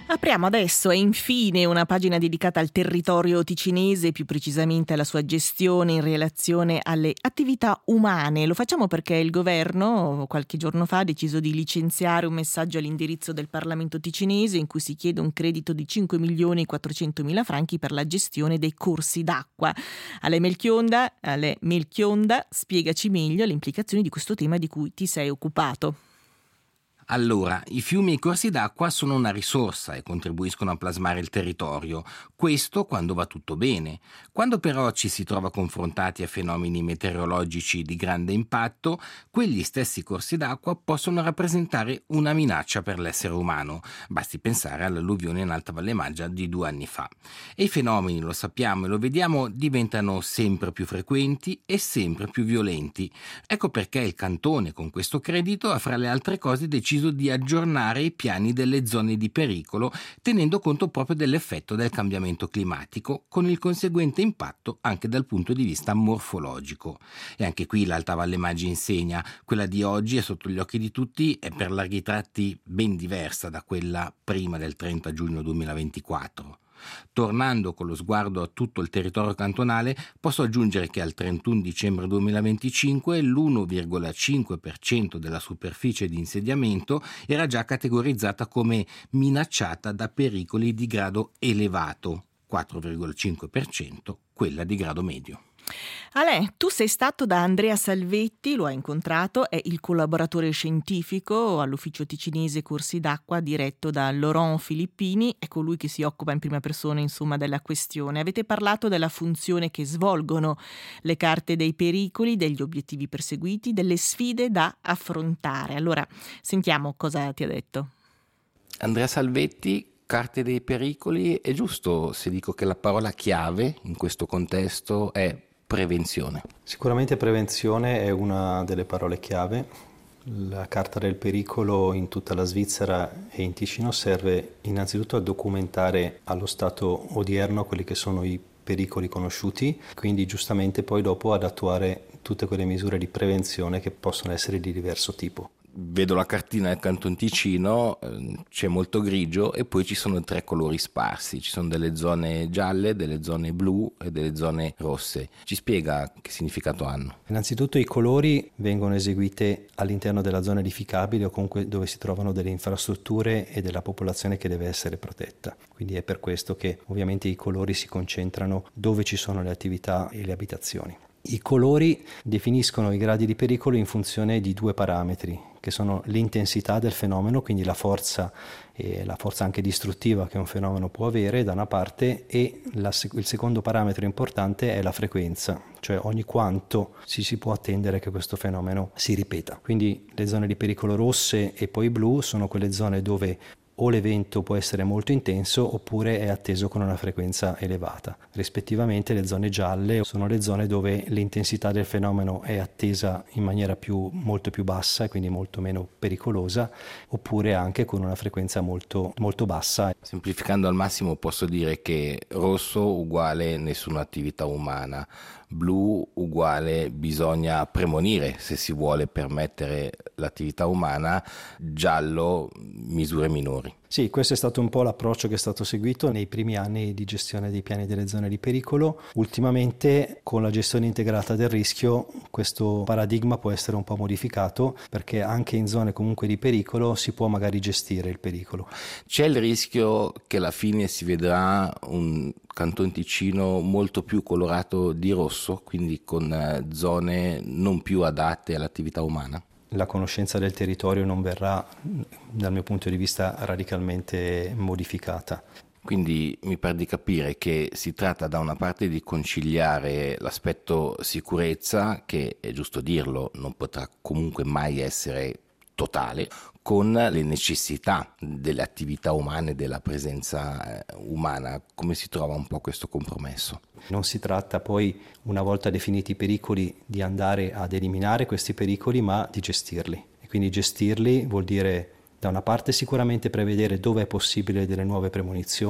Apriamo adesso e infine una pagina dedicata al territorio ticinese, più precisamente alla sua gestione in relazione alle attività umane. Lo facciamo perché il governo qualche giorno fa ha deciso di licenziare un messaggio all'indirizzo del Parlamento ticinese in cui si chiede un credito di 5.400.000 franchi per la gestione dei corsi d'acqua. Ale Melchionda, spiegaci meglio le implicazioni di questo tema di cui ti sei occupato. Allora, i fiumi e i corsi d'acqua sono una risorsa e contribuiscono a plasmare il territorio. Questo quando va tutto bene. Quando però ci si trova confrontati a fenomeni meteorologici di grande impatto, quegli stessi corsi d'acqua possono rappresentare una minaccia per l'essere umano. Basti pensare all'alluvione in Alta Valle Maggia di 2 anni fa. E i fenomeni, lo sappiamo e lo vediamo, diventano sempre più frequenti e sempre più violenti. Ecco perché il Cantone, con questo credito, ha fra le altre cose deciso di aggiornare i piani delle zone di pericolo, tenendo conto proprio dell'effetto del cambiamento climatico, con il conseguente impatto anche dal punto di vista morfologico. E anche qui l'Alta Valle Maggia insegna, quella di oggi è sotto gli occhi di tutti, è per larghi tratti ben diversa da quella prima del 30 giugno 2024. Tornando con lo sguardo a tutto il territorio cantonale, posso aggiungere che al 31 dicembre 2025 l'1,5% della superficie di insediamento era già categorizzata come minacciata da pericoli di grado elevato, 4,5% quella di grado medio. Ale, tu sei stato da Andrea Salvetti, lo hai incontrato, è il collaboratore scientifico all'ufficio ticinese corsi d'acqua diretto da Laurent Filippini, è colui che si occupa in prima persona della questione. Avete parlato della funzione che svolgono le carte dei pericoli, degli obiettivi perseguiti, delle sfide da affrontare. Allora, sentiamo cosa ti ha detto. Andrea Salvetti, carte dei pericoli, è giusto se dico che la parola chiave in questo contesto è prevenzione. Sicuramente prevenzione è una delle parole chiave. La carta del pericolo in tutta la Svizzera e in Ticino serve innanzitutto a documentare allo stato odierno quelli che sono i pericoli conosciuti, quindi giustamente poi dopo ad attuare tutte quelle misure di prevenzione che possono essere di diverso tipo. Vedo la cartina del Canton Ticino, c'è molto grigio e poi ci sono 3 colori sparsi, ci sono delle zone gialle, delle zone blu e delle zone rosse. Ci spiega che significato hanno? Innanzitutto i colori vengono eseguiti all'interno della zona edificabile o comunque dove si trovano delle infrastrutture e della popolazione che deve essere protetta. Quindi è per questo che ovviamente i colori si concentrano dove ci sono le attività e le abitazioni. I colori definiscono i gradi di pericolo in funzione di 2 parametri, che sono l'intensità del fenomeno, quindi la forza e la forza anche distruttiva che un fenomeno può avere da una parte, e il secondo parametro importante è la frequenza, cioè ogni quanto si può attendere che questo fenomeno si ripeta. Quindi le zone di pericolo rosse e poi blu sono quelle zone dove o l'evento può essere molto intenso oppure è atteso con una frequenza elevata. Rispettivamente le zone gialle sono le zone dove l'intensità del fenomeno è attesa in maniera molto più bassa e quindi molto meno pericolosa, oppure anche con una frequenza molto, molto bassa. Semplificando al massimo posso dire che rosso uguale nessuna attività umana, blu uguale bisogna premonire se si vuole permettere l'attività umana, giallo misure minori. Sì, questo è stato un po' l'approccio che è stato seguito nei primi anni di gestione dei piani delle zone di pericolo. Ultimamente, con la gestione integrata del rischio, questo paradigma può essere un po' modificato, perché anche in zone comunque di pericolo si può magari gestire il pericolo. C'è il rischio che alla fine si vedrà un Canton Ticino molto più colorato di rosso, quindi con zone non più adatte all'attività umana? La conoscenza del territorio non verrà, dal mio punto di vista, radicalmente modificata. Quindi mi pare di capire che si tratta da una parte di conciliare l'aspetto sicurezza, che è giusto dirlo, non potrà comunque mai essere totale, con le necessità delle attività umane, della presenza umana. Come si trova un po' questo compromesso? Non si tratta poi, una volta definiti i pericoli, di andare ad eliminare questi pericoli, ma di gestirli. E quindi gestirli vuol dire, da una parte, sicuramente prevedere dove è possibile delle nuove premonizioni,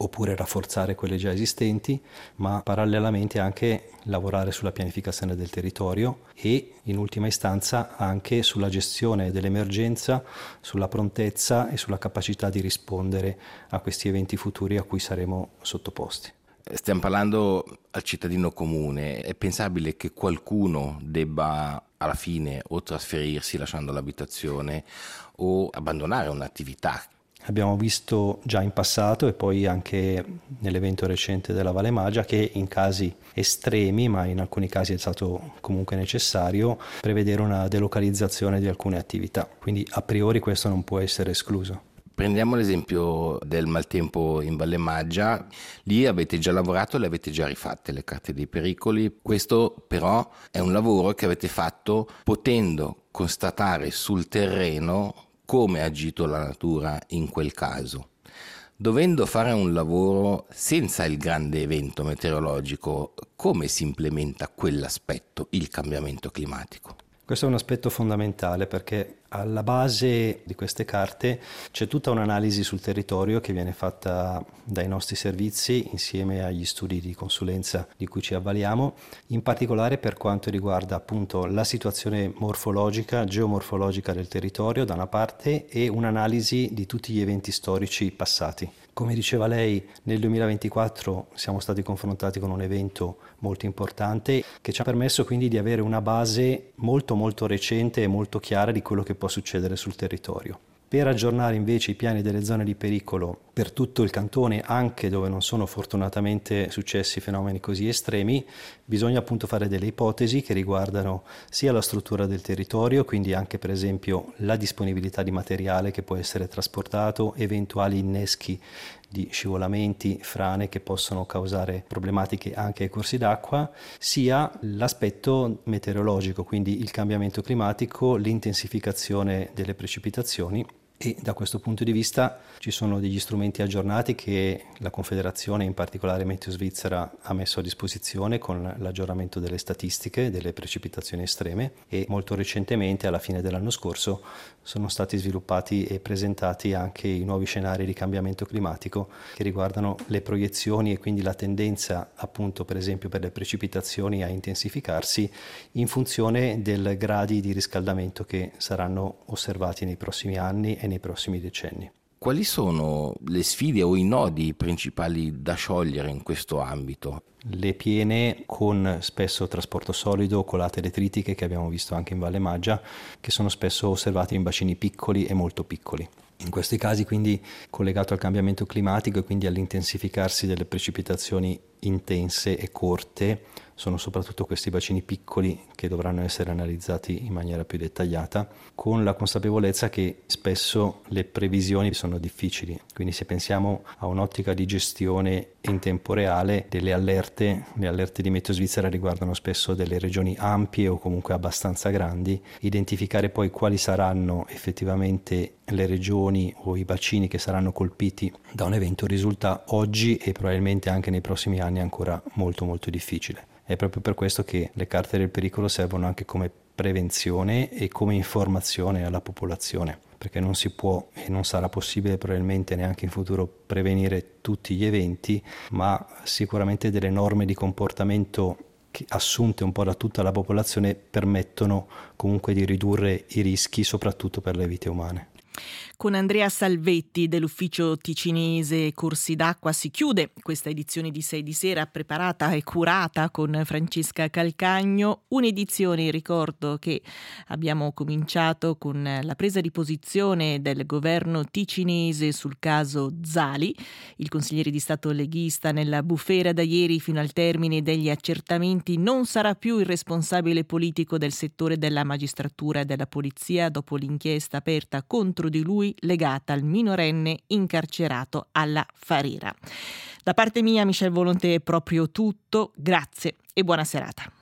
oppure rafforzare quelle già esistenti, ma parallelamente anche lavorare sulla pianificazione del territorio e in ultima istanza anche sulla gestione dell'emergenza, sulla prontezza e sulla capacità di rispondere a questi eventi futuri a cui saremo sottoposti. Stiamo parlando al cittadino comune. È pensabile che qualcuno debba alla fine o trasferirsi lasciando l'abitazione o abbandonare un'attività? Abbiamo visto già in passato e poi anche nell'evento recente della Valle Magia che in casi estremi, ma in alcuni casi è stato comunque necessario, prevedere una delocalizzazione di alcune attività. Quindi a priori questo non può essere escluso. Prendiamo l'esempio del maltempo in Valle Magia. Lì avete già lavorato e le avete già rifatte le carte dei pericoli. Questo però è un lavoro che avete fatto potendo constatare sul terreno come ha agito la natura in quel caso. Dovendo fare un lavoro senza il grande evento meteorologico, come si implementa quell'aspetto, il cambiamento climatico? Questo è un aspetto fondamentale perché alla base di queste carte c'è tutta un'analisi sul territorio che viene fatta dai nostri servizi insieme agli studi di consulenza di cui ci avvaliamo, in particolare per quanto riguarda appunto la situazione morfologica, geomorfologica del territorio da una parte e un'analisi di tutti gli eventi storici passati. Come diceva lei, nel 2024 siamo stati confrontati con un evento molto importante che ci ha permesso quindi di avere una base molto recente e molto chiara di quello che può succedere sul territorio. Per aggiornare invece i piani delle zone di pericolo per tutto il cantone, anche dove non sono fortunatamente successi fenomeni così estremi, bisogna appunto fare delle ipotesi che riguardano sia la struttura del territorio, quindi anche per esempio la disponibilità di materiale che può essere trasportato, eventuali inneschi di scivolamenti, frane che possono causare problematiche anche ai corsi d'acqua, sia l'aspetto meteorologico, quindi il cambiamento climatico, l'intensificazione delle precipitazioni. E da questo punto di vista ci sono degli strumenti aggiornati che la Confederazione, in particolare Meteo Svizzera, ha messo a disposizione con l'aggiornamento delle statistiche delle precipitazioni estreme e molto recentemente, alla fine dell'anno scorso, sono stati sviluppati e presentati anche i nuovi scenari di cambiamento climatico che riguardano le proiezioni e quindi la tendenza appunto per esempio per le precipitazioni a intensificarsi in funzione del gradi di riscaldamento che saranno osservati nei prossimi anni e nei prossimi decenni. Quali sono le sfide o i nodi principali da sciogliere in questo ambito? Le piene con spesso trasporto solido, colate detritiche che abbiamo visto anche in Valle Magia, che sono spesso osservate in bacini piccoli e molto piccoli. In questi casi quindi collegato al cambiamento climatico e quindi all'intensificarsi delle precipitazioni intense e corte, sono soprattutto questi bacini piccoli che dovranno essere analizzati in maniera più dettagliata, con la consapevolezza che spesso le previsioni sono difficili. Quindi se pensiamo a un'ottica di gestione in tempo reale delle allerte, le allerte di Meteo Svizzera riguardano spesso delle regioni ampie o comunque abbastanza grandi, identificare poi quali saranno effettivamente le regioni o i bacini che saranno colpiti da un evento risulta oggi e probabilmente anche nei prossimi anni ancora molto difficile. È proprio per questo che le carte del pericolo servono anche come prevenzione e come informazione alla popolazione, perché non si può e non sarà possibile probabilmente neanche in futuro prevenire tutti gli eventi, ma sicuramente delle norme di comportamento che assunte un po' da tutta la popolazione permettono comunque di ridurre i rischi soprattutto per le vite umane. Con Andrea Salvetti dell'Ufficio Ticinese Corsi d'Acqua si chiude questa edizione di 6 di sera preparata e curata con Francesca Calcagno, un'edizione, ricordo, che abbiamo cominciato con la presa di posizione del governo ticinese sul caso Zali. Il consigliere di Stato leghista nella bufera da ieri fino al termine degli accertamenti non sarà più il responsabile politico del settore della magistratura e della polizia dopo l'inchiesta aperta contro di lui legata al minorenne incarcerato alla Farira. Da parte mia, Michel Volonté, è proprio tutto. Grazie e buona serata.